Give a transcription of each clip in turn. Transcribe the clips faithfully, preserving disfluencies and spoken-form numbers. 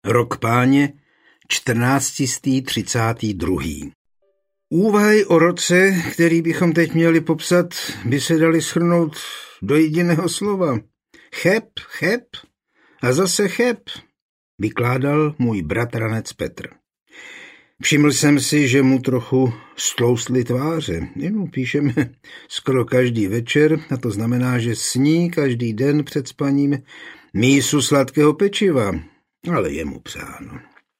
Rok Páně čtrnáctistý třicátý druhý. Úvahy o roce, který bychom teď měli popsat, by se daly shrnout do jediného slova. Cheb, cheb a zase cheb, vykládal můj bratranec Petr. Všiml jsem si, že mu trochu stloustly tváře. Jemu píšeme skoro každý večer, a to znamená, že sní každý den před spaním mísu sladkého pečiva, ale je mu přáno.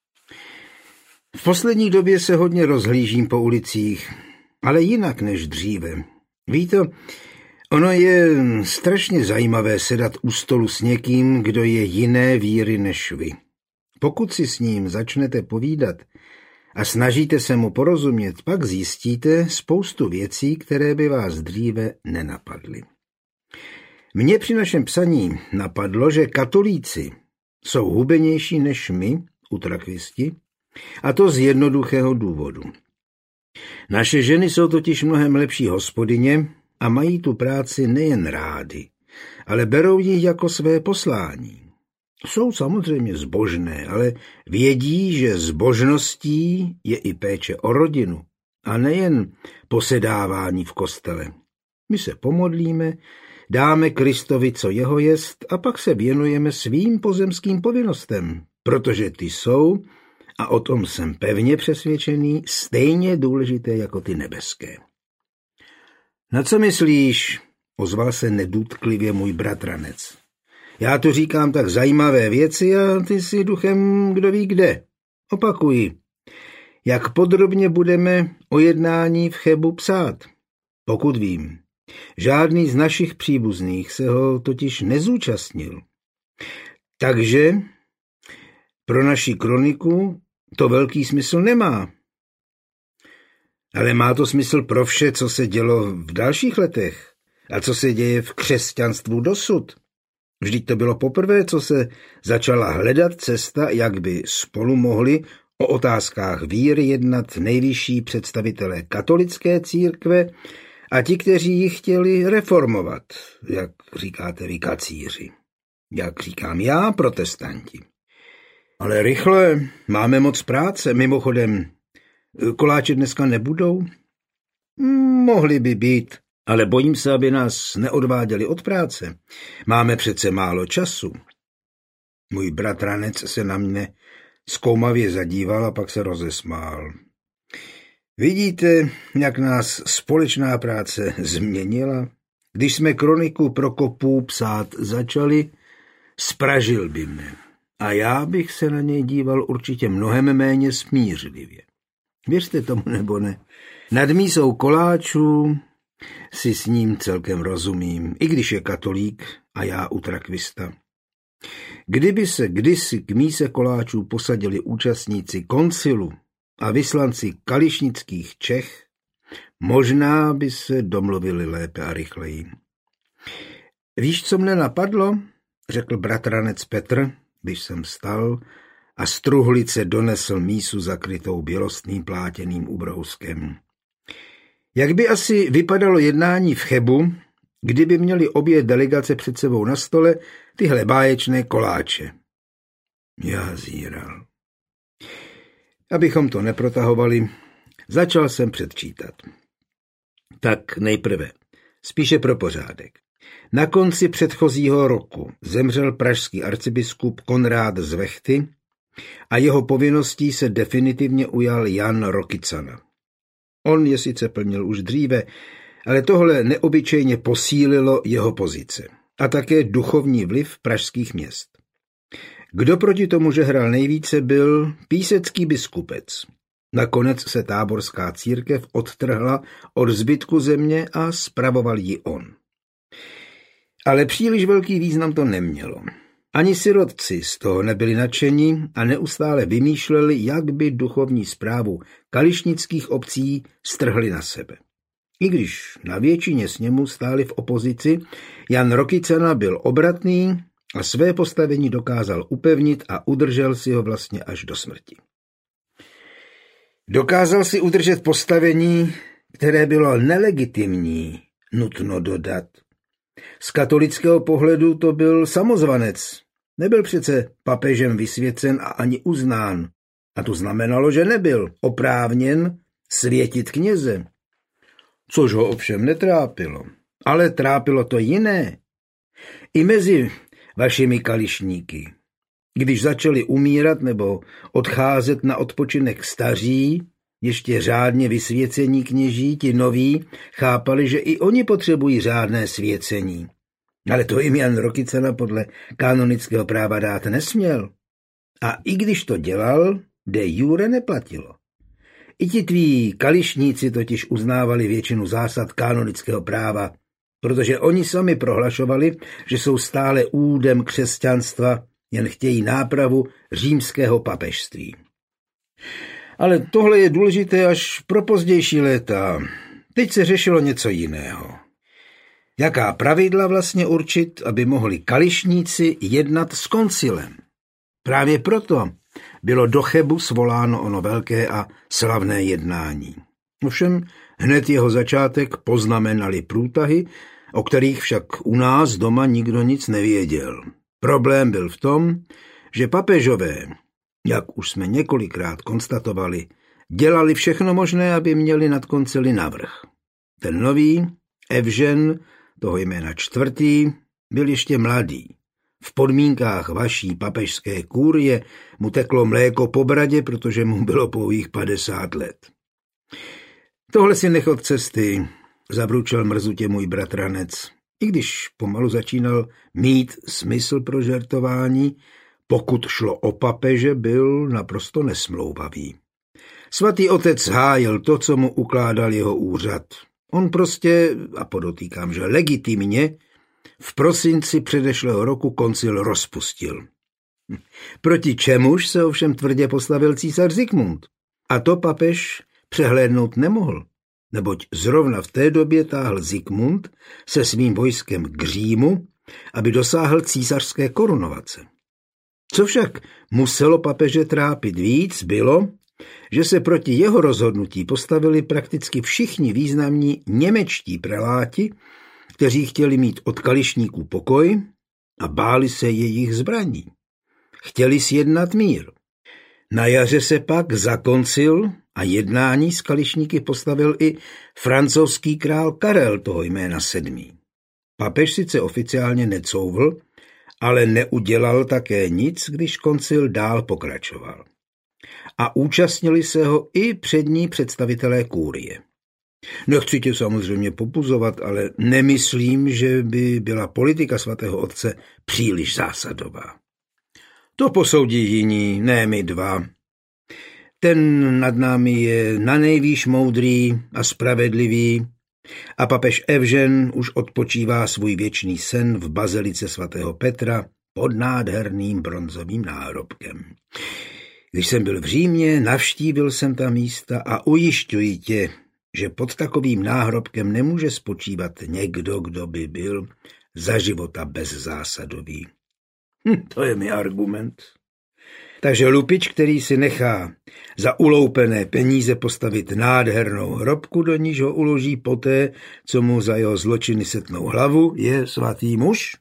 V poslední době se hodně rozhlížím po ulicích, ale jinak než dříve. Víte, ono je strašně zajímavé sedat u stolu s někým, kdo je jiné víry než vy. Pokud si s ním začnete povídat a snažíte se mu porozumět, pak zjistíte spoustu věcí, které by vás dříve nenapadly. Mně při našem psaní napadlo, že katolíci jsou hubenější než my, utrakvisti, a to z jednoduchého důvodu. Naše ženy jsou totiž mnohem lepší hospodyně a mají tu práci nejen rády, ale berou ji jako své poslání. Jsou samozřejmě zbožné, ale vědí, že zbožností je i péče o rodinu a nejen posedávání v kostele. My se pomodlíme, dáme Kristovi, co jeho jest, a pak se věnujeme svým pozemským povinnostem, protože ty jsou, a o tom jsem pevně přesvědčený, stejně důležité jako ty nebeské. Na co myslíš? Ozval se nedůtklivě můj bratranec. Já tu říkám tak zajímavé věci a ty si duchem kdo ví kde. Opakuji, jak podrobně budeme o jednání v Chebu psát. Pokud vím, žádný z našich příbuzných se ho totiž nezúčastnil. Takže pro naši kroniku to velký smysl nemá. Ale má to smysl pro vše, co se dělo v dalších letech a co se děje v křesťanstvu dosud. Vždyť to bylo poprvé, co se začala hledat cesta, jak by spolu mohli o otázkách víry jednat nejvyšší představitelé katolické církve a ti, kteří ji chtěli reformovat, jak říkáte vy kacíři. Jak říkám já, protestanti. Ale rychle, máme moc práce. Mimochodem, koláče dneska nebudou? Mohli by být, ale bojím se, aby nás neodváděli od práce. Máme přece málo času. Můj bratranec se na mne zkoumavě zadíval a pak se rozesmál. Vidíte, jak nás společná práce změnila? Když jsme kroniku Prokopů psát začali, spražil by mne. A já bych se na něj díval určitě mnohem méně smířlivě. Věřte tomu nebo ne. Nad mísou koláčů si s ním celkem rozumím, i když je katolík a já utrakvista. Kdyby se kdysi k míse koláčů posadili účastníci koncilu a vyslanci kališnických Čech, možná by se domluvili lépe a rychleji. Víš, co mne napadlo? Řekl bratranec Petr, když jsem vstal a z truhlice donesl mísu zakrytou bělostným plátěným ubrouskem. Jak by asi vypadalo jednání v Chebu, kdyby měli obě delegace před sebou na stole tyhle báječné koláče? Já zíral. Abychom to neprotahovali, začal jsem předčítat. Tak nejprve, spíše pro pořádek. Na konci předchozího roku zemřel pražský arcibiskup Konrád z Vechty a jeho povinností se definitivně ujal Jan Rokycana. On je sice plnil už dříve, ale tohle neobyčejně posílilo jeho pozice a také duchovní vliv pražských měst. Kdo proti tomu žehral nejvíce, byl písecký biskupec. Nakonec se táborská církev odtrhla od zbytku země a spravoval ji on. Ale příliš velký význam to nemělo. Ani sirotci z toho nebyli nadšení a neustále vymýšleli, jak by duchovní správu kališnických obcí strhli na sebe. I když na většině sněmu stáli v opozici, Jan Rokycana byl obratný a své postavení dokázal upevnit a udržel si ho vlastně až do smrti. Dokázal si udržet postavení, které bylo nelegitimní, nutno dodat. Z katolického pohledu to byl samozvanec, Nebyl přece papežem vysvěcen a ani uznán. A to znamenalo, že nebyl oprávněn světit kněze. Což ho ovšem netrápilo. Ale trápilo to jiné. I mezi vašimi kališníky. Když začali umírat nebo odcházet na odpočinek staří, ještě řádně vysvěcení kněží, ti noví chápali, že i oni potřebují řádné svěcení. Ale to jim Jan Rokycana podle kanonického práva dát nesměl. A i když to dělal, de jure neplatilo. I ti tví kališníci totiž uznávali většinu zásad kanonického práva, protože oni sami prohlašovali, že jsou stále údem křesťanstva, jen chtějí nápravu římského papežství. Ale tohle je důležité až pro pozdější léta. Teď se řešilo něco jiného. Jaká pravidla vlastně určit, aby mohli kališníci jednat s koncilem? Právě proto bylo do Chebu svoláno ono velké a slavné jednání. Ovšem hned jeho začátek poznamenali průtahy, o kterých však u nás doma nikdo nic nevěděl. Problém byl v tom, že papežové, jak už jsme několikrát konstatovali, dělali všechno možné, aby měli nad koncili navrch. Ten nový, Evžen, toho jména čtvrtý, byl ještě mladý. V podmínkách vaší papežské kúrie mu teklo mléko po bradě, protože mu bylo pouhých padesát let. Tohle si nech od cesty, zabručel mrzutě můj bratranec. I když pomalu začínal mít smysl pro žertování, pokud šlo o papeže, byl naprosto nesmlouvavý. Svatý otec hájil to, co mu ukládal jeho úřad. On prostě, a podotýkám, že legitimně, v prosinci předešlého roku koncil rozpustil. Proti čemuž se ovšem tvrdě postavil císař Zikmund. A to papež přehlédnout nemohl, neboť zrovna v té době táhl Zikmund se svým vojskem k Římu, aby dosáhl císařské korunovace. Co však muselo papeže trápit víc, bylo, že se proti jeho rozhodnutí postavili prakticky všichni významní němečtí preláti, kteří chtěli mít od kališníků pokoj a báli se jejich zbraní. Chtěli sjednat mír. Na jaře se pak za koncil a jednání s kališníky postavil i francouzský král Karel, toho jména sedmý. Papež sice oficiálně necouvl, ale neudělal také nic, když koncil dál pokračoval. A účastnili se ho i přední představitelé kúrie. Nechci tě samozřejmě popuzovat, ale nemyslím, že by byla politika svatého otce příliš zásadová. To posoudí jiní, ne my dva. Ten nad námi je nanejvýš moudrý a spravedlivý a papež Evžen už odpočívá svůj věčný sen v bazilice svatého Petra pod nádherným bronzovým náhrobkem. Když jsem byl v Římě, navštívil jsem ta místa a ujišťuji tě, že pod takovým náhrobkem nemůže spočívat někdo, kdo by byl za života bezzásadový. Hm, to je mi argument. Takže lupič, který si nechá za uloupené peníze postavit nádhernou hrobku, do níž ho uloží poté, co mu za jeho zločiny setnou hlavu, je svatý muž?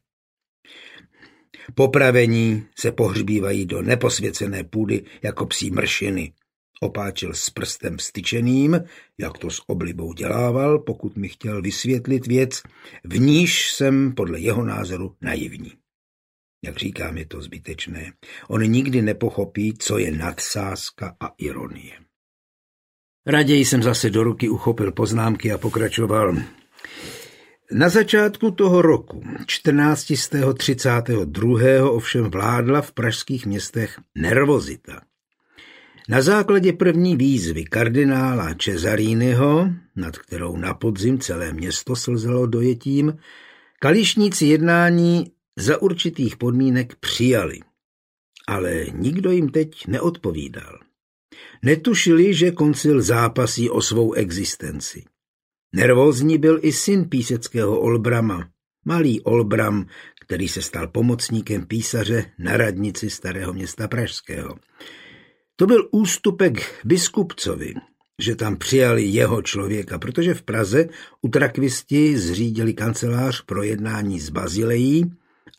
Popravení se pohřbívají do neposvěcené půdy jako psí mršiny. Opáčil s prstem styčeným, jak to s oblibou dělával, pokud mi chtěl vysvětlit věc, v níž jsem podle jeho názoru naivní. Jak říkám, je to zbytečné. On nikdy nepochopí, co je nadsázka a ironie. Raději jsem zase do ruky uchopil poznámky a pokračoval. Na začátku toho roku, čtrnáctého třicátého druhého ovšem vládla v pražských městech nervozita. Na základě první výzvy kardinála Cesarínyho, nad kterou na podzim celé město slzelo dojetím, kališníci jednání za určitých podmínek přijali. Ale nikdo jim teď neodpovídal. Netušili, že koncil zápasí o svou existenci. Nervózní byl i syn píseckého Olbrama, malý Olbram, který se stal pomocníkem písaře na radnici Starého Města pražského. To byl ústupek biskupcovi, že tam přijali jeho člověka, protože v Praze u trakvisti zřídili kancelář pro jednání s Bazilejí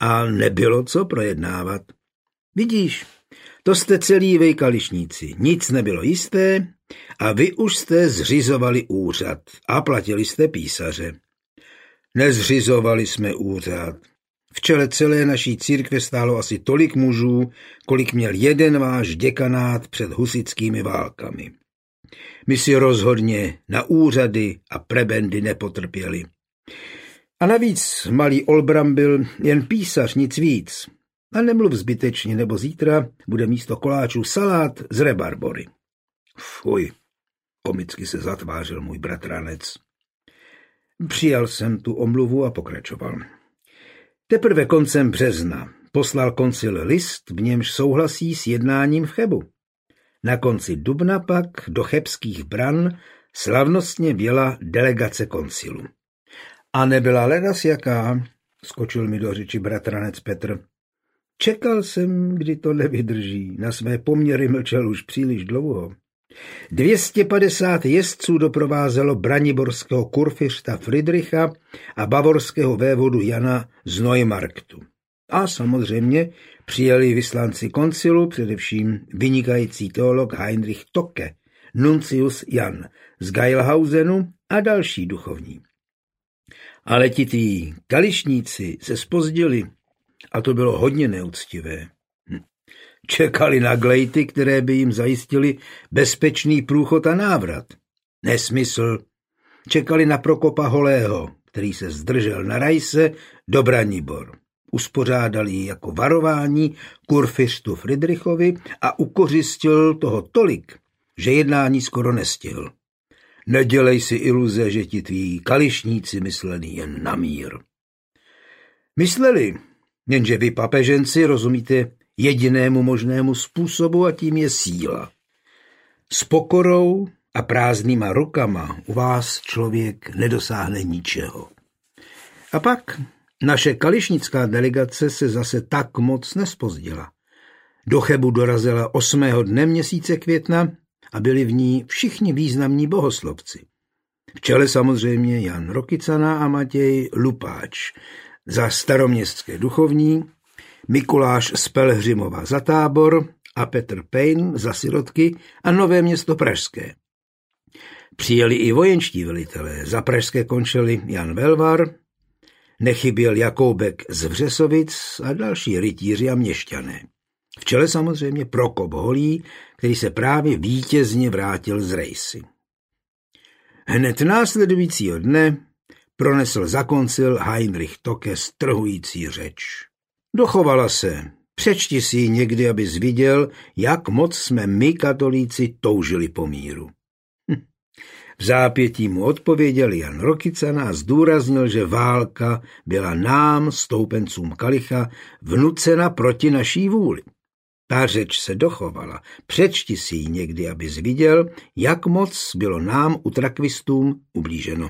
a nebylo co projednávat. Vidíš, to jste celý vy kališníci, nic nebylo jisté a vy už jste zřizovali úřad a platili jste písaře. Nezřizovali jsme úřad. V čele celé naší církve stálo asi tolik mužů, kolik měl jeden váš děkanát před husitskými válkami. My si rozhodně na úřady a prebendy nepotrpěli. A navíc malý Olbram byl jen písař, nic víc. A nemluv zbytečně, nebo zítra bude místo koláčů salát z rebarbory. Fuj, komicky se zatvářil můj bratranec. Přijal jsem tu omluvu a pokračoval. Teprve koncem března poslal koncil list, v němž souhlasí s jednáním v Chebu. Na konci dubna pak do chebských bran slavnostně vjela delegace koncilu. A nebyla ledas jaká, skočil mi do řeči bratranec Petr. Čekal jsem, kdy to nevydrží, na své poměry mlčel už příliš dlouho. dvě stě padesát jezdců doprovázelo braniborského kurfiřta Friedricha a bavorského vévodu Jana z Neumarktu. A samozřejmě přijeli vyslanci koncilu, především vynikající teolog Heinrich Tocke, nuncius Jan z Geilhausenu a další duchovní. Ale ti tví kališníci se zpozdili a to bylo hodně neúctivé. Hm. Čekali na glejty, které by jim zajistili bezpečný průchod a návrat. Nesmysl. Čekali na Prokopa Holého, který se zdržel na rajse do Branibor. Uspořádali ji jako varování kurfiřtu Friedrichovi a ukořistil toho tolik, že jednání skoro nestihl. Nedělej si iluze, že ti tví kališníci mysleli jen na mír. Mysleli, jenže vy papeženci rozumíte jedinému možnému způsobu a tím je síla. S pokorou a prázdnýma rukama u vás člověk nedosáhne ničeho. A pak naše kališnická delegace se zase tak moc nespozdila. Do Chebu dorazila osmého dne měsíce května a byli v ní všichni významní bohoslovci. V čele samozřejmě Jan Rokycana a Matěj Lupáč za staroměstské duchovní, Mikuláš z Pelhřimova za Tábor a Petr Pejn za Sirotky a Nové Město pražské. Přijeli i vojenští velitelé, za pražské končely Jan Velvar, nechyběl Jakoubek z Vřesovic a další rytíři a měšťané. V čele samozřejmě Prokop Holý, který se právě vítězně vrátil z rejsy. Hned následujícího dne pronesl za koncil Heinrich Tocke strhující řeč. Dochovala se. Přečti si ji někdy, abys viděl, jak moc jsme my katolíci toužili po míru. Hm. V zápětí mu odpověděl Jan Rokycana a zdůraznil, že válka byla nám, stoupencům Kalicha, vnucena proti naší vůli. Ta řeč se dochovala. Přečti si ji někdy, abys viděl, jak moc bylo nám utrakvistům ublíženo.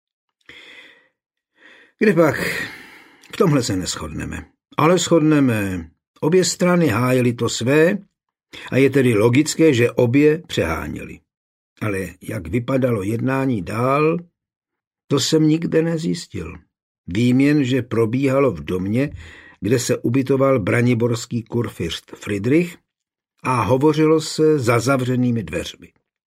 Kdepak, v tomhle se neshodneme. Ale shodneme, obě strany hájily to své a je tedy logické, že obě přeháněly. Ale jak vypadalo jednání dál, to jsem nikde nezjistil. Vím jen, že probíhalo v domě, kde se ubytoval braniborský kurfiřt Friedrich a hovořilo se za zavřenými dveřmi.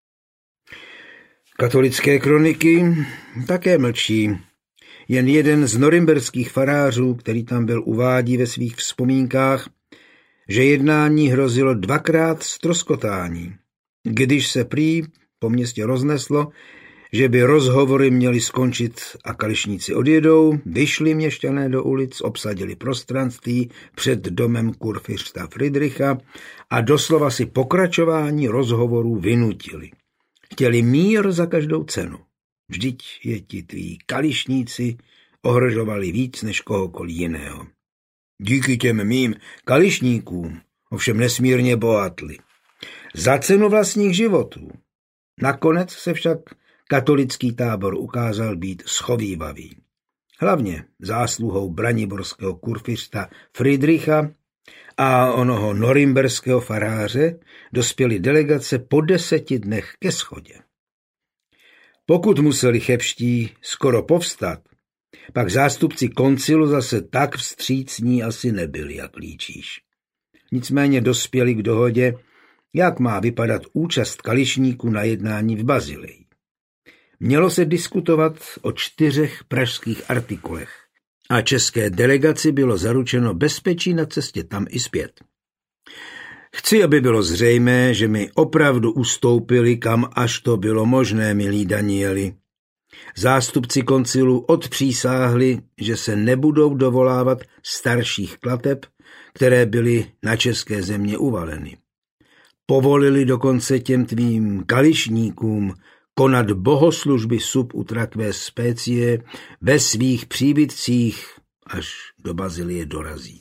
Katolické kroniky také mlčí. Jen jeden z norimberských farářů, který tam byl, uvádí ve svých vzpomínkách, že jednání hrozilo dvakrát ztroskotání, když se prý po městě rozneslo, že by rozhovory měly skončit a kališníci odjedou, vyšli měšťané do ulic, obsadili prostranství před domem kurfiřta Friedricha a doslova si pokračování rozhovorů vynutili. Chtěli mír za každou cenu. Vždyť je ti tví kališníci ohrožovali víc než kohokoliv jiného. Díky těm mým kališníkům ovšem nesmírně bohatli. Za cenu vlastních životů. Nakonec se však katolický tábor ukázal být schovívavý. Hlavně zásluhou braniborského kurfiřta Friedricha a onoho norimberského faráře dospěly delegace po deseti dnech ke shodě. Pokud museli chebští skoro povstat, Pak zástupci koncilu zase tak vstřícní asi nebyli, jak líčíš. Nicméně dospěli k dohodě, jak má vypadat účast kališníků na jednání v Bazileji. Mělo se diskutovat o čtyřech pražských artikulech a české delegaci bylo zaručeno bezpečí na cestě tam i zpět. Chci, aby bylo zřejmé, že mi opravdu ustoupili, kam až to bylo možné, milí Danieli. Zástupci koncilu odpřísáhli, že se nebudou dovolávat starších klateb, které byly na české země uvaleny. Povolili dokonce těm tvým kališníkům konat bohoslužby sub utraque specie ve svých příbytcích, až do Bazilie dorazí.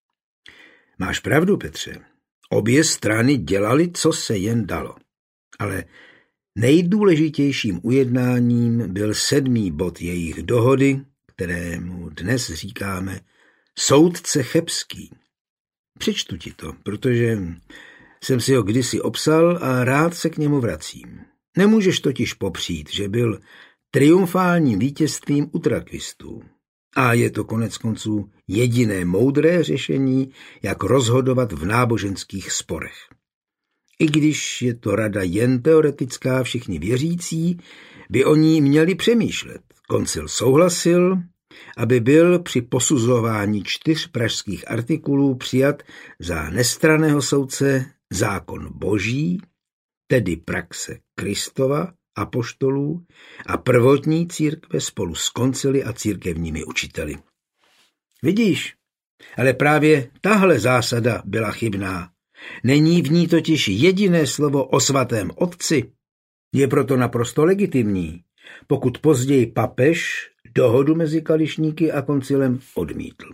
Máš pravdu, Petře. Obě strany dělali, co se jen dalo. Ale nejdůležitějším ujednáním byl sedmý bod jejich dohody, kterému dnes říkáme soudce chebský. Přečtu ti to, protože jsem si ho kdysi obsal a rád se k němu vracím. Nemůžeš totiž popřít, že byl triumfálním vítězstvím utrakvistů. A je to konec konců jediné moudré řešení, jak rozhodovat v náboženských sporech. I když je to rada jen teoretická, všichni věřící by o ní měli přemýšlet. Koncil souhlasil, aby byl při posuzování čtyř pražských artikulů přijat za nestranného soudce zákon boží, tedy praxe Kristova, apoštolů a prvotní církve spolu s koncily a církevními učiteli. Vidíš, ale právě tahle zásada byla chybná. Není v ní totiž jediné slovo o svatém otci. Je proto naprosto legitimní, pokud později papež dohodu mezi kališníky a koncilem odmítl.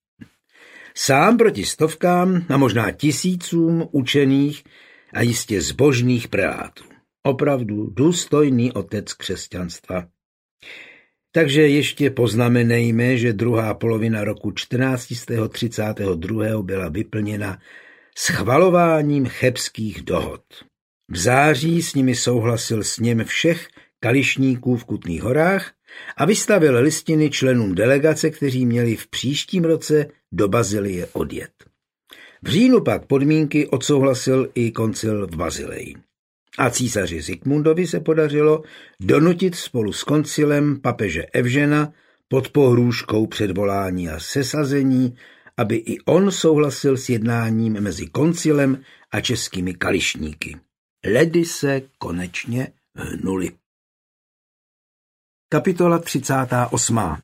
Sám proti stovkám a možná tisícům učených a jistě zbožných prelátů. Opravdu důstojný otec křesťanstva. Takže ještě poznamenejme, že druhá polovina roku čtrnáct set třicet dva byla vyplněna schvalováním chebských dohod. V září s nimi souhlasil sněm všech kališníků v Kutných Horách a vystavil listiny členům delegace, kteří měli v příštím roce do Bazilie odjet. V říjnu pak podmínky odsouhlasil i koncil v Bazileji. A císaři Zikmundovi se podařilo donutit spolu s koncilem papeže Evžena pod pohrůžkou předvolání a sesazení, aby i on souhlasil s jednáním mezi koncilem a českými kališníky. Ledy se konečně hnuly. Kapitola třicátá osmá.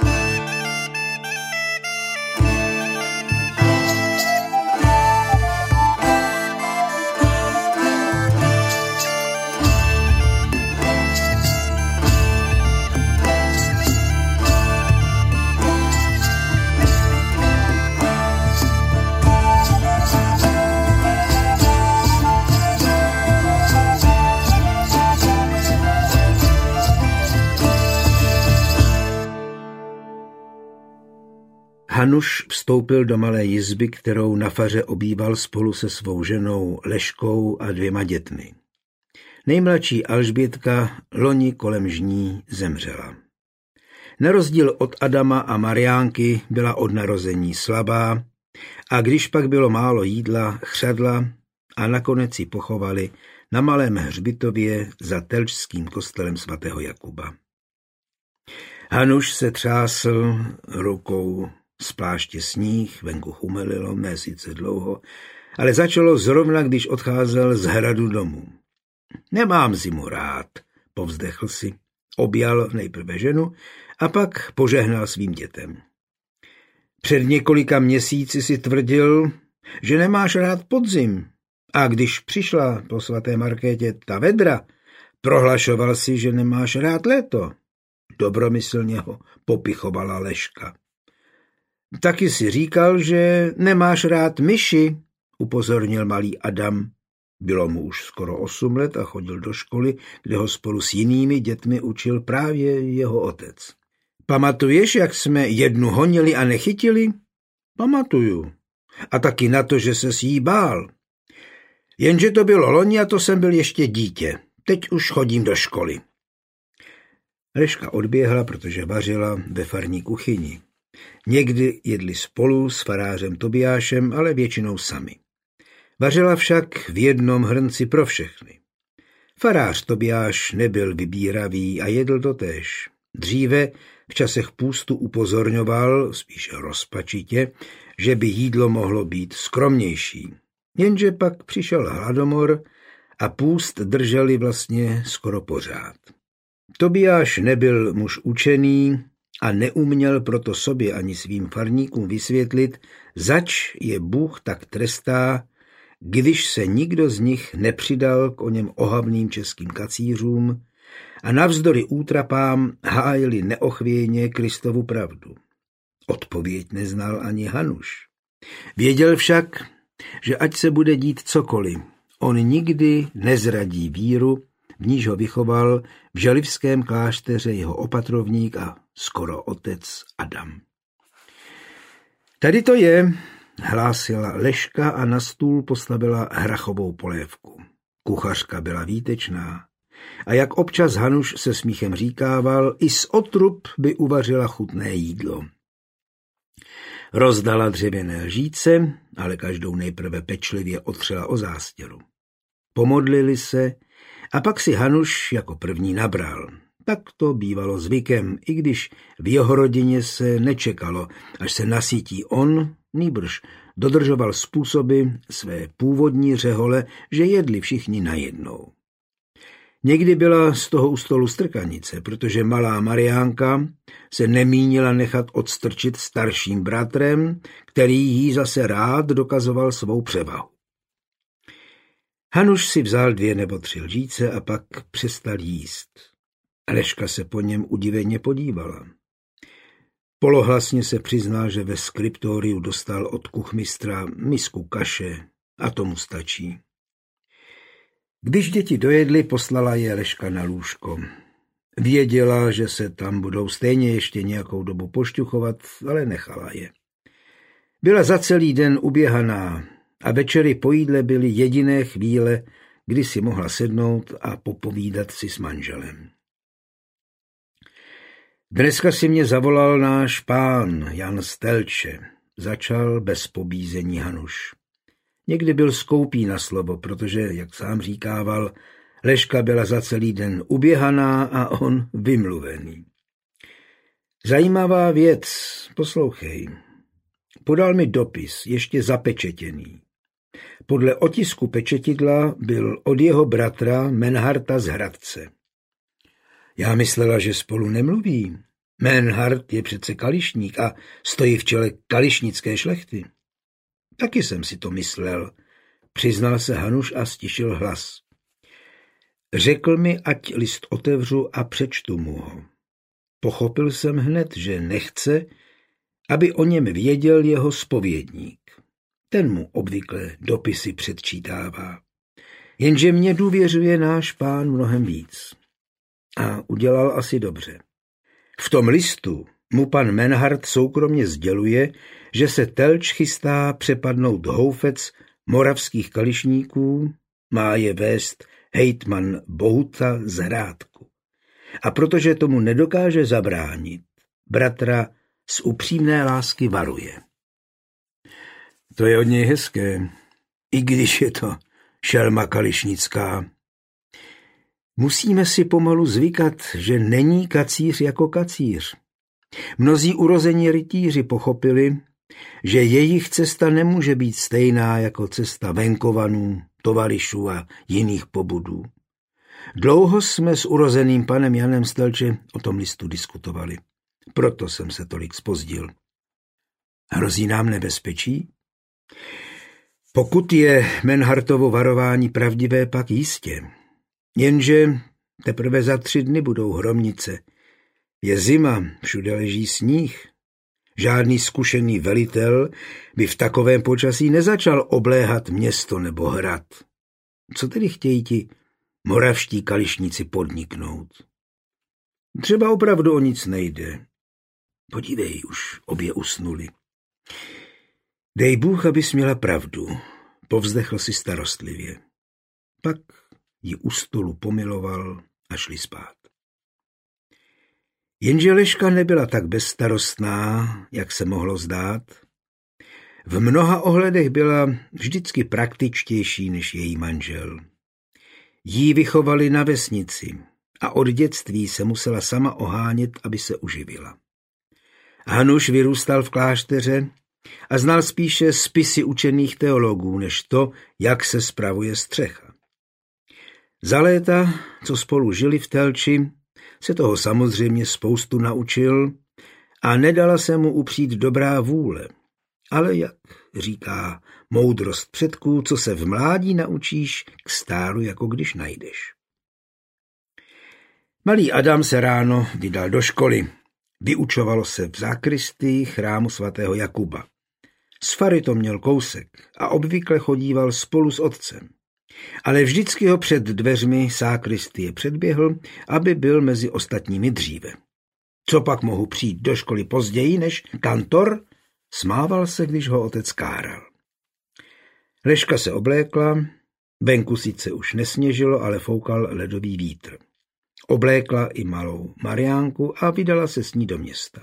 Hanuš vstoupil do malé jizby, kterou na faře obýval spolu se svou ženou Leškou a dvěma dětmi. Nejmladší Alžbětka loni kolem žní zemřela. Na rozdíl od Adama a Mariánky byla od narození slabá a když pak bylo málo jídla, chřadla a nakonec ji pochovali na malém hřbitově za telčským kostelem svatého Jakuba. Hanuš se třásl rukou z pláště sníh, venku chumelilo, ne sice dlouho, ale začalo zrovna, když odcházel z hradu domů. Nemám zimu rád, povzdechl si, objal nejprve ženu a pak požehnal svým dětem. Před několika měsíci si tvrdil, že nemáš rád podzim, a když přišla po svaté Markétě ta vedra, prohlašoval si, že nemáš rád léto. Dobromyslně ho popichovala Leška. Taky si říkal, že nemáš rád myši, upozornil malý Adam. Bylo mu už skoro osm let a chodil do školy, kde ho spolu s jinými dětmi učil právě jeho otec. Pamatuješ, jak jsme jednu honili a nechytili? Pamatuju. A taky na to, že ses jí bál. Jenže to bylo loni a to jsem byl ještě dítě. Teď už chodím do školy. Leška odběhla, protože vařila ve farní kuchyni. Někdy jedli spolu s farářem Tobiášem, ale většinou sami. Vařila však v jednom hrnci pro všechny. Farář Tobiáš nebyl vybíravý a jedl totéž. Dříve v časech půstu upozorňoval, spíše rozpačitě, že by jídlo mohlo být skromnější. Jenže pak přišel hladomor a půst drželi vlastně skoro pořád. Tobiáš nebyl muž učený a neuměl proto sobě ani svým farníkům vysvětlit, zač je Bůh tak trestá, když se nikdo z nich nepřidal k oněm ohavným českým kacířům a navzdory útrapám hájili neochvějně Kristovu pravdu. Odpověď neznal ani Hanuš. Věděl však, že ať se bude dít cokoliv, on nikdy nezradí víru, v níž ho vychoval v želivském klášteře jeho opatrovník a skoro otec Adam. Tady to je, hlásila Leška a na stůl postavila hrachovou polévku. Kuchařka byla výtečná a jak občas Hanuš se smíchem říkával, i z otrub by uvařila chutné jídlo. Rozdala dřevěné lžíce, ale každou nejprve pečlivě otřela o zástěru. Pomodlili se a pak si Hanuš jako první nabral. Tak to bývalo zvykem, i když v jeho rodině se nečekalo, až se nasytí on, nýbrž dodržoval způsoby své původní řehole, že jedli všichni najednou. Někdy byla z toho u stolu strkanice, protože malá Mariánka se nemínila nechat odstrčit starším bratrem, který jí zase rád dokazoval svou převahu. Hanuš si vzal dvě nebo tři lžíce a pak přestal jíst. Leška se po něm udiveně podívala. Polohlasně se přiznal, že ve skriptoriu dostal od kuchmistra misku kaše a tomu stačí. Když děti dojedly, poslala je Leška na lůžko. Věděla, že se tam budou stejně ještě nějakou dobu pošťuchovat, ale nechala je. Byla za celý den uběhaná a večery po jídle byly jediné chvíle, kdy si mohla sednout a popovídat si s manželem. Dneska si mě zavolal náš pán Jan z Telče, začal bez pobízení Hanuš. Někdy byl skoupý na slovo, protože, jak sám říkával, Leška byla za celý den uběhaná a on vymluvený. Zajímavá věc, poslouchej. Podal mi dopis, ještě zapečetěný. Podle otisku pečetidla byl od jeho bratra Menharta z Hradce. Já myslela, že spolu nemluví. Menhart je přece kališník a stojí v čele kališnické šlechty. Taky jsem si to myslel, přiznal se Hanuš a stišil hlas. Řekl mi, ať list otevřu a přečtu mu ho. Pochopil jsem hned, že nechce, aby o něm věděl jeho zpovědník. Ten mu obvykle dopisy předčítává. Jenže mě důvěřuje náš pán mnohem víc. A udělal asi dobře. V tom listu mu pan Menhart soukromně sděluje, že se Telč chystá přepadnout houfec moravských kališníků, má je vést hejtman Bohuta z Hrádku. A protože tomu nedokáže zabránit, bratra z upřímné lásky varuje. To je od něj hezké, i když je to šelma kališnická. Musíme si pomalu zvykat, že není kacíř jako kacíř. Mnozí urození rytíři pochopili, že jejich cesta nemůže být stejná jako cesta venkovanů, tovarišů a jiných pobudů. Dlouho jsme s urozeným panem Janem z Telče o tom listu diskutovali. Proto jsem se tolik zpozdil. Hrozí nám nebezpečí? Pokud je Menhartovo varování pravdivé, pak jistě. Jenže teprve za tři dny budou hromnice. Je zima, všude leží sníh. Žádný zkušený velitel by v takovém počasí nezačal obléhat město nebo hrad. Co tedy chtějí ti moravští kališníci podniknout? Třeba opravdu o nic nejde. Podívej, už obě usnuli. Dej Bůh, abys měla pravdu, povzdechl si starostlivě. Pak ji u stolu pomiloval a šli spát. Jenže Leška nebyla tak bezstarostná, jak se mohlo zdát. V mnoha ohledech byla vždycky praktičtější než její manžel. Jí vychovali na vesnici a od dětství se musela sama ohánět, aby se uživila. Hanuš vyrůstal v klášteře a znal spíše spisy učených teologů, než to, jak se spravuje střecha. Za léta, co spolu žili v Telči, se toho samozřejmě spoustu naučil a nedala se mu upřít dobrá vůle. Ale jak říká moudrost předků, co se v mládí naučíš, k stáru jako když najdeš. Malý Adam se ráno vydal do školy. Vyučovalo se v zákristii chrámu svatého Jakuba. Z fary to měl kousek a obvykle chodíval spolu s otcem. Ale vždycky ho před dveřmi zákristie předběhl, aby byl mezi ostatními dříve. Co pak mohu přijít do školy později než kantor? Smával se, když ho otec káral. Leška se oblékla, venku sice už nesněžilo, ale foukal ledový vítr. Oblékla i malou Mariánku a vydala se s ní do města.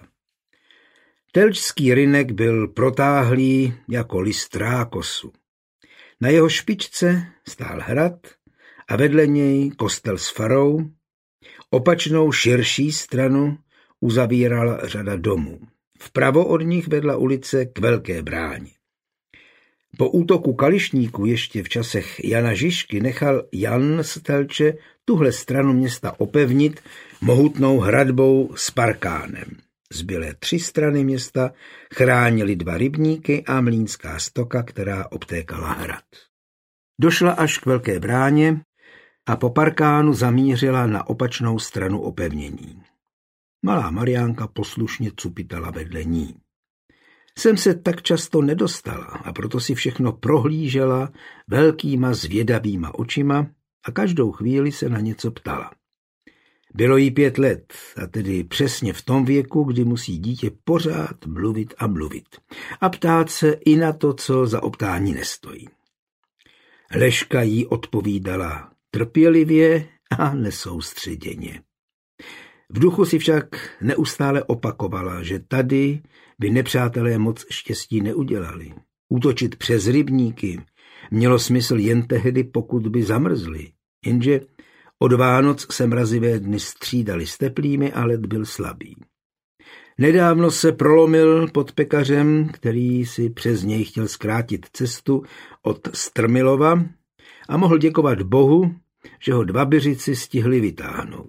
Telčský rynek byl protáhlý jako list rákosu. Na jeho špičce stál hrad a vedle něj kostel s farou. Opačnou širší stranu uzavírala řada domů. Vpravo od nich vedla ulice k Velké bráně. Po útoku kališníků ještě v časech Jana Žižky nechal Jan z Telče tuhle stranu města opevnit mohutnou hradbou s parkánem. Zbylé tři strany města chránili dva rybníky a mlýnská stoka, která obtékala hrad. Došla až k Velké bráně a po parkánu zamířila na opačnou stranu opevnění. Malá Mariánka poslušně cupitala vedle ní. Sem se tak často nedostala a proto si všechno prohlížela velkýma zvědavýma očima a každou chvíli se na něco ptala. Bylo jí pět let, a tedy přesně v tom věku, kdy musí dítě pořád mluvit a mluvit. A ptát se i na to, co za optání nestojí. Leška jí odpovídala trpělivě a nesoustředěně. V duchu si však neustále opakovala, že tady by nepřátelé moc štěstí neudělali. Útočit přes rybníky mělo smysl jen tehdy, pokud by zamrzli, jenže od Vánoc se mrazivé dny střídaly s teplými a led byl slabý. Nedávno se prolomil pod pekařem, který si přes něj chtěl zkrátit cestu od Strmilova a mohl děkovat Bohu, že ho dva byřici stihli vytáhnout.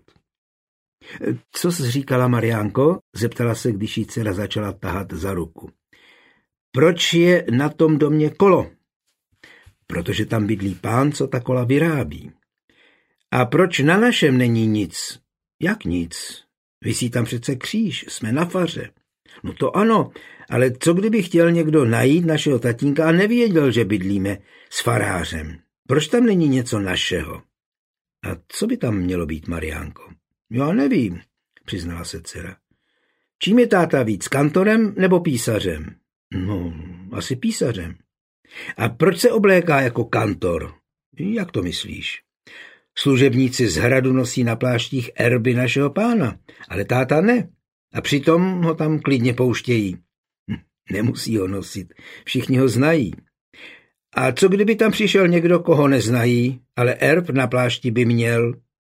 Co jsi říkala, Mariánko? Zeptala se, když jí dcera začala tahat za ruku. Proč je na tom domě kolo? Protože tam bydlí pán, co ta kola vyrábí. A proč na našem není nic? Jak nic? Visí tam přece kříž, jsme na faře. No to ano, ale co kdyby chtěl někdo najít našeho tatínka a nevěděl, že bydlíme s farářem? Proč tam není něco našeho? A co by tam mělo být, Mariánko? Já nevím, přiznala se dcera. Čím je táta víc, kantorem nebo písařem? No, asi písařem. A proč se obléká jako kantor? Jak to myslíš? Služebníci z hradu nosí na pláštích erby našeho pána, ale táta ne. A přitom ho tam klidně pouštějí. Nemusí ho nosit, všichni ho znají. A co kdyby tam přišel někdo, koho neznají, ale erb na plášti by měl?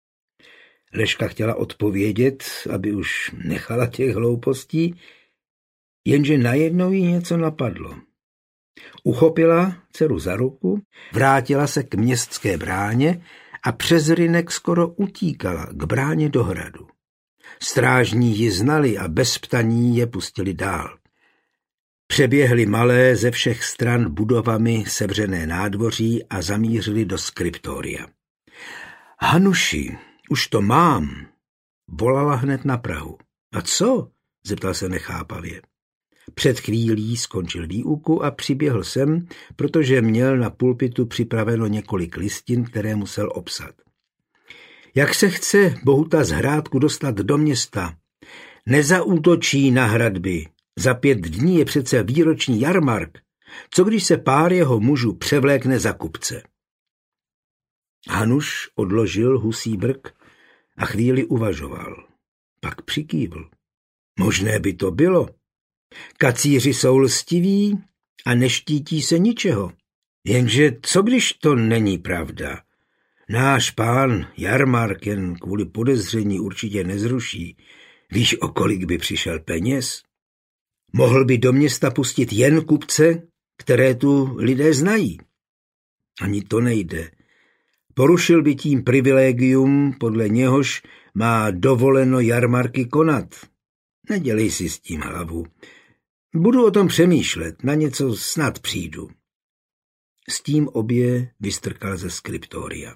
Leška chtěla odpovědět, aby už nechala těch hloupostí, jenže najednou jí něco napadlo. Uchopila dceru za ruku, vrátila se k městské bráně a přes rynek skoro utíkala k bráně do hradu. Strážní ji znali a bez ptaní je pustili dál. Přeběhli malé ze všech stran budovami sevřené nádvoří a zamířili do skriptoria. Hanuši, už to mám, volala hned na prahu. A co? Zeptal se nechápavě. Před chvílí skončil výuku a přiběhl sem, protože měl na pulpitu připraveno několik listin, které musel obsat. Jak se chce Bohuta z Hrádku dostat do města? Nezaútočí na hradby. Za pět dní je přece výroční jarmark. Co když se pár jeho mužů převlékne za kupce? Hanuš odložil husí brk a chvíli uvažoval. Pak přikývl. Možné by to bylo. Kacíři jsou lstiví a neštítí se ničeho. Jenže co když to není pravda? Náš pán jarmark jen kvůli podezření určitě nezruší. Víš, o kolik by přišel peněz? Mohl by do města pustit jen kupce, které tu lidé znají. Ani to nejde. Porušil by tím privilegium, podle něhož má dovoleno jarmarky konat. Nedělej si s tím hlavu. Budu o tom přemýšlet, na něco snad přijdu. S tím obě vystrkal ze skriptoria.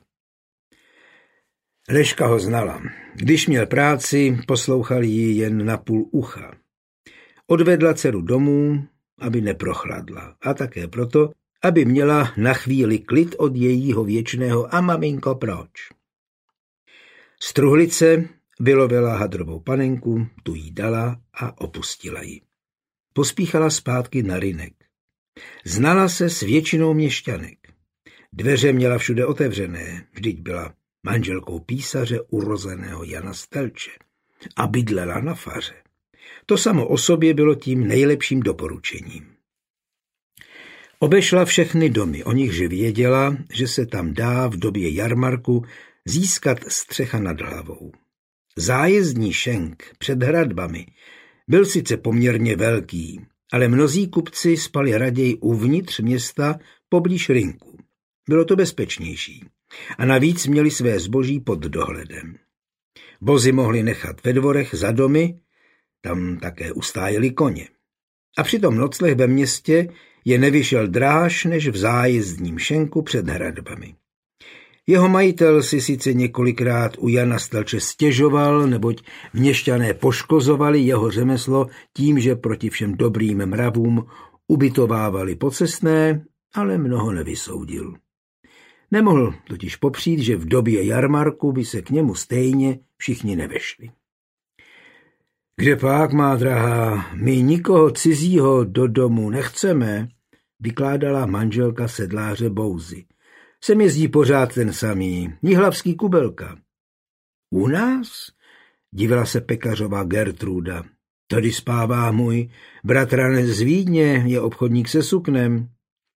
Leška ho znala. Když měl práci, poslouchal ji jen na půl ucha. Odvedla dceru domů, aby neprochladla, a také proto, aby měla na chvíli klid od jejího věčného a maminko proč. Z truhlice vylovila hadrovou panenku, tu jí dala a opustila ji. Pospíchala zpátky na rynek. Znala se s většinou měšťanek. Dveře měla všude otevřené, vždyť byla manželkou písaře urozeného Jana Stelče a bydlela na faře. To samo o sobě bylo tím nejlepším doporučením. Obešla všechny domy, o nichž věděla, že se tam dá v době jarmarku získat střecha nad hlavou. Zájezdní šenk před hradbami byl sice poměrně velký, ale mnozí kupci spali raději uvnitř města poblíž rynku. Bylo to bezpečnější a navíc měli své zboží pod dohledem. Vozy mohli nechat ve dvorech za domy, tam také ustájeli koně. A přitom nocleh ve městě je nevyšel dráž než v zájezdním šenku před hradbami. Jeho majitel si sice několikrát u Jana Stelče stěžoval, neboť měšťané poškozovali jeho řemeslo tím, že proti všem dobrým mravům ubytovávali pocestné, ale mnoho nevysoudil. Nemohl totiž popřít, že v době jarmarku by se k němu stejně všichni nevešli. Kde pak, má drahá, my nikoho cizího do domu nechceme, vykládala manželka sedláře Bouzy. Sem jezdí pořád ten samý, jihlavský Kubelka. U nás? Divila se pekařová Gertruda. Tady spává můj bratranec z Vídně, je obchodník se suknem.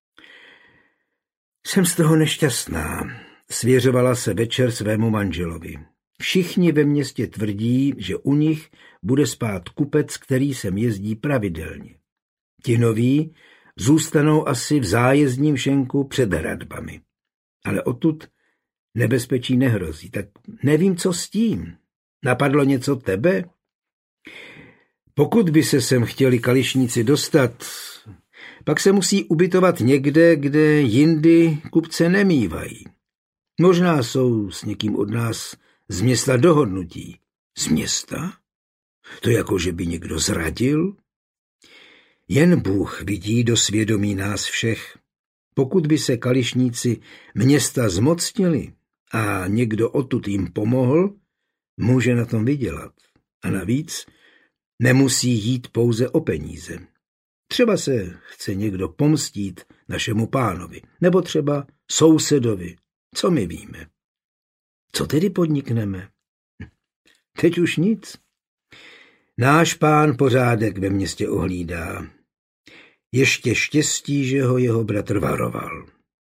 Jsem z toho nešťastná, svěřovala se večer svému manželovi. Všichni ve městě tvrdí, že u nich bude spát kupec, který sem jezdí pravidelně. Ti noví zůstanou asi v zájezdním šenku před hradbami. Ale odtud nebezpečí nehrozí, tak nevím, co s tím. Napadlo něco tebe? Pokud by se sem chtěli kališníci dostat, pak se musí ubytovat někde, kde jindy kupce nemývají. Možná jsou s někým od nás z města dohodnutí. Z města? To jako, že by někdo zradil? Jen Bůh vidí do svědomí nás všech. Pokud by se kališníci města zmocnili a někdo odtud jim pomohl, může na tom vydělat. A navíc nemusí jít pouze o peníze. Třeba se chce někdo pomstít našemu pánovi, nebo třeba sousedovi. Co my víme? Co tedy podnikneme? Teď už nic. Náš pán pořádek ve městě ohlídá. Ještě štěstí, že ho jeho bratr varoval.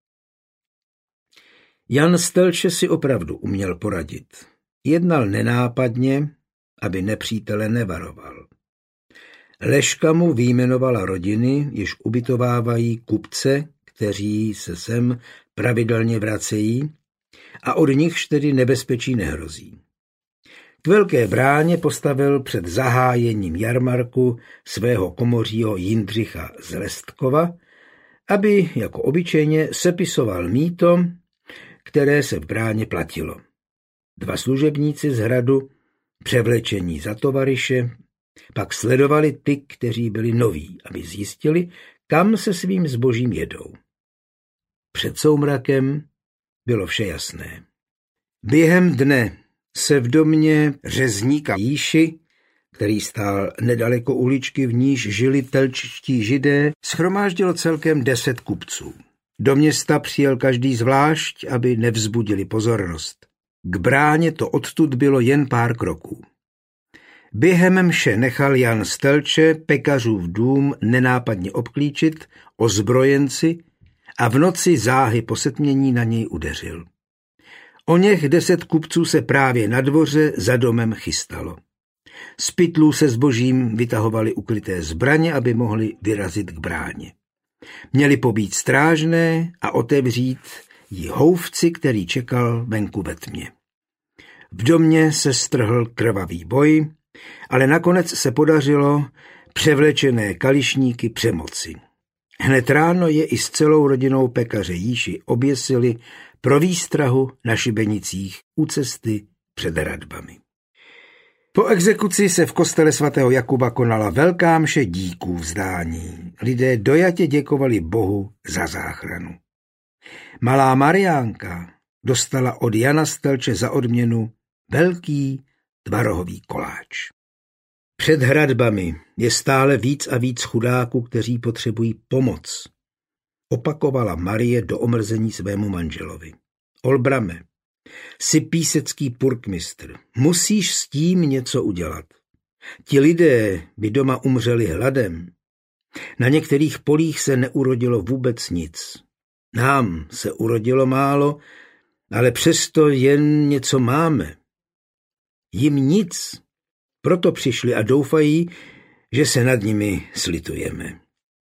Jan Stelče si opravdu uměl poradit. Jednal nenápadně, aby nepřítele nevaroval. Leška mu vyjmenovala rodiny, jež ubytovávají kupce, kteří se sem pravidelně vracejí, a od nichž tedy nebezpečí nehrozí. K velké bráně postavil před zahájením jarmarku svého komořího Jindřicha z Lestkova, aby jako obyčejně sepisoval mýto, které se v bráně platilo. Dva služebníci z hradu, převlečení za tovaryše, pak sledovali ty, kteří byli noví, aby zjistili, kam se svým zbožím jedou. Před soumrakem bylo vše jasné. Během dne se v domě řezníka Jíši, který stál nedaleko uličky, v níž žili telčští židé, shromáždilo celkem deset kupců. Do města přijel každý zvlášť, aby nevzbudili pozornost. K bráně to odtud bylo jen pár kroků. Během mše nechal Jan Stelče pekařův dům nenápadně obklíčit ozbrojenci a v noci záhy po setmění na něj udeřil. Oněch deset kupců se právě na dvoře za domem chystalo. Z pytlů se zbožím vytahovali ukryté zbraně, aby mohli vyrazit k bráně. Měli pobít strážné a otevřít ji houfci, který čekal venku ve tmě. V domě se strhl krvavý boj, ale nakonec se podařilo převlečené kališníky přemoci. Hned ráno je i s celou rodinou pekaře Jíši oběsili pro výstrahu na šibenicích u cesty před hradbami. Po exekuci se v kostele svatého Jakuba konala velká mše díků vzdání. Lidé dojatě děkovali Bohu za záchranu. Malá Mariánka dostala od Jana Stelče za odměnu velký tvarohový koláč. Před hradbami je stále víc a víc chudáků, kteří potřebují pomoc, opakovala Marie do omrzení svému manželovi. Olbrame, jsi písecký purkmistr, musíš s tím něco udělat. Ti lidé by doma umřeli hladem. Na některých polích se neurodilo vůbec nic. Nám se urodilo málo, ale přesto jen něco máme. Jim nic, proto přišli a doufají, že se nad nimi slitujeme.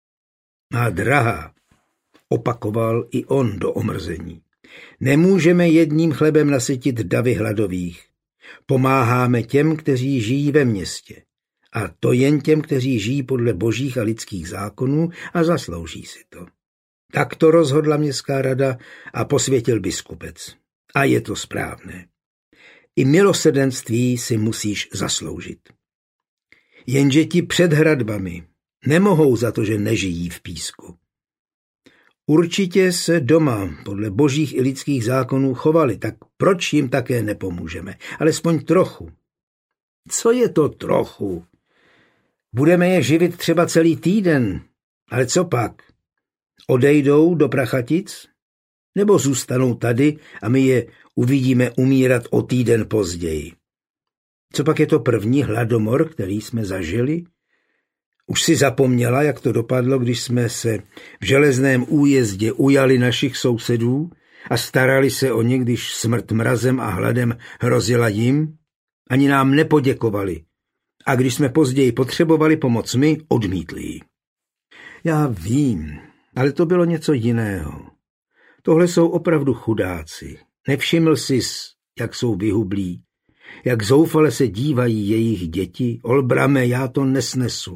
Má drahá, opakoval i on do omrzení. Nemůžeme jedním chlebem nasytit davy hladových. Pomáháme těm, kteří žijí ve městě. A to jen těm, kteří žijí podle božích a lidských zákonů a zaslouží si to. Tak to rozhodla městská rada a posvětil biskupec. A je to správné. I milosrdenství si musíš zasloužit. Jenže ti před hradbami nemohou za to, že nežijí v písku. Určitě se doma podle božích i lidských zákonů chovali, tak proč jim také nepomůžeme? Alespoň trochu. Co je to trochu? Budeme je živit třeba celý týden, ale co pak? Odejdou do Prachatic? Nebo zůstanou tady a my je uvidíme umírat o týden později? Co pak je to první hladomor, který jsme zažili? Už si zapomněla, jak to dopadlo, když jsme se v železném újezdě ujali našich sousedů a starali se o ně, když smrt mrazem a hladem hrozila jim? Ani nám nepoděkovali. A když jsme později potřebovali pomoc my, odmítli ji. Já vím, ale to bylo něco jiného. Tohle jsou opravdu chudáci. Nevšiml sis, jak jsou vyhublí, jak zoufale se dívají jejich děti. Olbrame, já to nesnesu.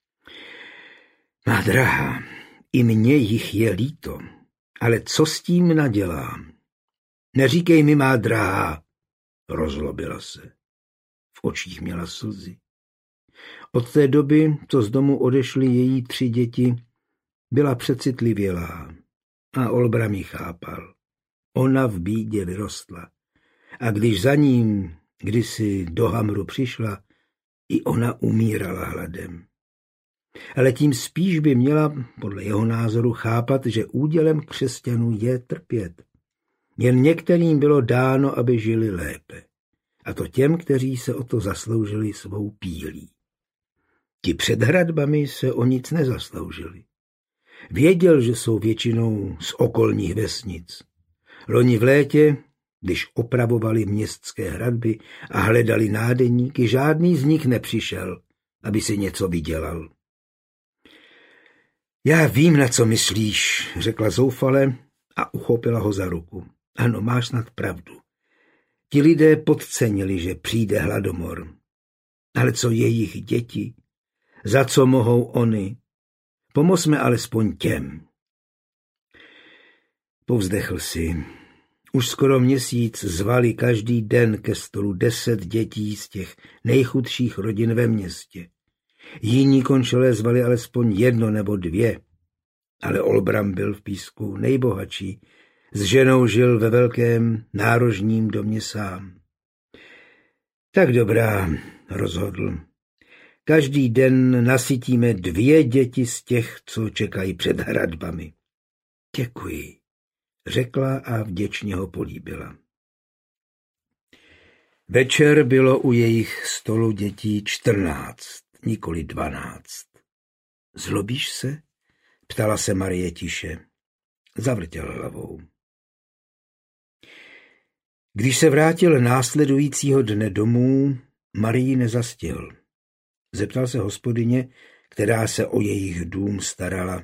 Má drahá, i mně jich je líto, ale co s tím nadělám? Neříkej mi, má drahá, rozlobila se. V očích měla slzy. Od té doby, co z domu odešly její tři děti, byla přecitlivělá a Olbram ji chápal. Ona v bídě vyrostla a když za ním kdysi do Hamru přišla, i ona umírala hladem. Ale tím spíš by měla, podle jeho názoru, chápat, že údělem křesťanů je trpět. Jen některým bylo dáno, aby žili lépe. A to těm, kteří se o to zasloužili svou pílí. Ti před hradbami se o nic nezasloužili. Věděl, že jsou většinou z okolních vesnic. Loni v létě, když opravovali městské hradby a hledali nádeníky, žádný z nich nepřišel, aby si něco vydělal. Já vím, na co myslíš, řekla zoufale a uchopila ho za ruku. Ano, máš snad pravdu. Ti lidé podcenili, že přijde hladomor. Ale co jejich děti? Za co mohou oni? Pomozme alespoň těm. Povzdechl si. Už skoro měsíc zvali každý den ke stolu deset dětí z těch nejchudších rodin ve městě. Jiní končelé zvali alespoň jedno nebo dvě. Ale Olbram byl v písku nejbohatší. S ženou žil ve velkém nárožním domě sám. Tak dobrá, rozhodl. Každý den nasytíme dvě děti z těch, co čekají před hradbami. Děkuji, řekla a vděčně ho políbila. Večer bylo u jejich stolu dětí čtrnáct, nikoli dvanáct. Zlobíš se? Ptala se Marie tiše. Zavrtěl hlavou. Když se vrátil následujícího dne domů, Marii nezastihl. Zeptal se hospodyně, která se o jejich dům starala.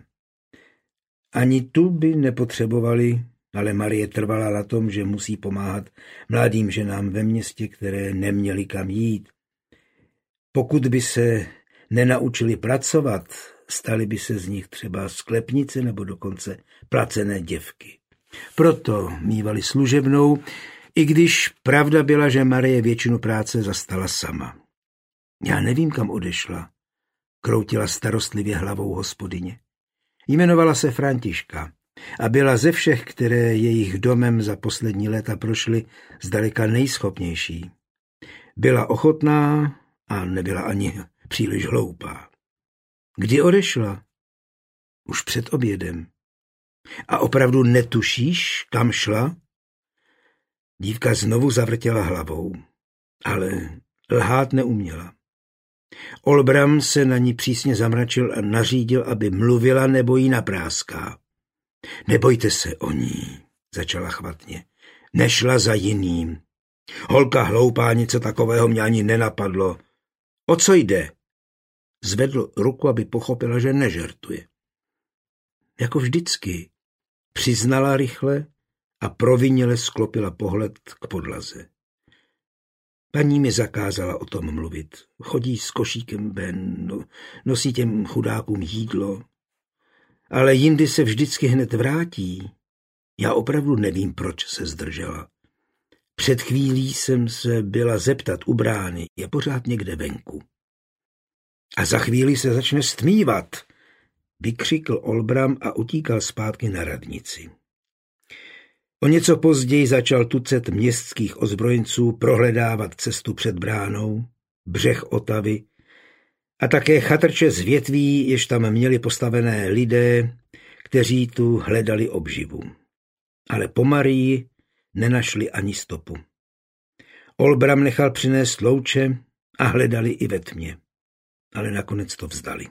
Ani tu by nepotřebovali, ale Marie trvala na tom, že musí pomáhat mladým ženám ve městě, které neměly kam jít. Pokud by se nenaučili pracovat, staly by se z nich třeba sklepnice nebo dokonce placené děvky. Proto mívali služebnou, i když pravda byla, že Marie většinu práce zastala sama. Já nevím, kam odešla, kroutila starostlivě hlavou hospodyně. Jmenovala se Františka a byla ze všech, které jejich domem za poslední léta prošly, zdaleka nejschopnější. Byla ochotná a nebyla ani příliš hloupá. Kdy odešla? Už před obědem. A opravdu netušíš, kam šla? Dívka znovu zavrtěla hlavou, ale lhát neuměla. Olbram se na ní přísně zamračil a nařídil, aby mluvila, nebo jí napráská. Nebojte se o ní, začala chvatně. Nešla za jiným. Holka hloupá, něco takového mě ani nenapadlo. O co jde? Zvedl ruku, aby pochopila, že nežertuje. Jako vždycky, přiznala rychle a provinile sklopila pohled k podlaze. Paní mi zakázala o tom mluvit. Chodí s košíkem ven, no, nosí těm chudákům jídlo. Ale jindy se vždycky hned vrátí. Já opravdu nevím, proč se zdržela. Před chvílí jsem se byla zeptat u brány, je pořád někde venku. A za chvíli se začne stmívat, vykřikl Olbram a utíkal zpátky na radnici. O něco později začal tucet městských ozbrojenců prohledávat cestu před bránou, břeh Otavy a také chatrče z větví, jež tam měli postavené lidé, kteří tu hledali obživu. Ale po Marii nenašli ani stopu. Olbram nechal přinést louče a hledali i ve tmě, ale nakonec to vzdali.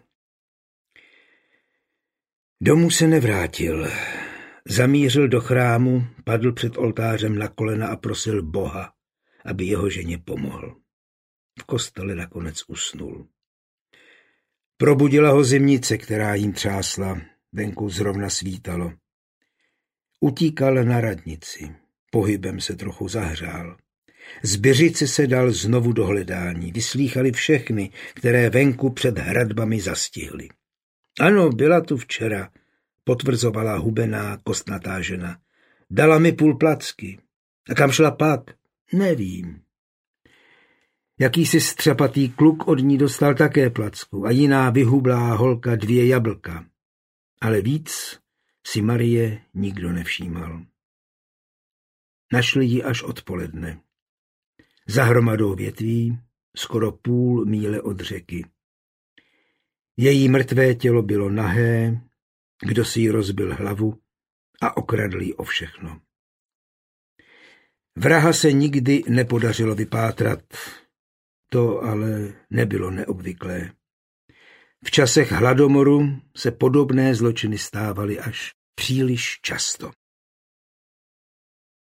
Domů se nevrátil. Zamířil do chrámu, padl před oltářem na kolena a prosil Boha, aby jeho ženě pomohl. V kostele nakonec usnul. Probudila ho zimnice, která jim třásla, venku zrovna svítalo. Utíkal na radnici, pohybem se trochu zahřál. Z Běřice se dal znovu do hledání, vyslýchali všechny, které venku před hradbami zastihli. Ano, byla tu včera, potvrzovala hubená, kostnatá žena. Dala mi půl placky. A kam šla pak? Nevím. Jakýsi střapatý kluk od ní dostal také placku a jiná vyhublá holka dvě jablka. Ale víc si Marie nikdo nevšímal. Našli ji až odpoledne. Za hromadou větví, skoro půl míle od řeky. Její mrtvé tělo bylo nahé, kdo si jí rozbil hlavu a okradl jí o všechno. Vraha se nikdy nepodařilo vypátrat, to ale nebylo neobvyklé. V časech hladomoru se podobné zločiny stávaly až příliš často.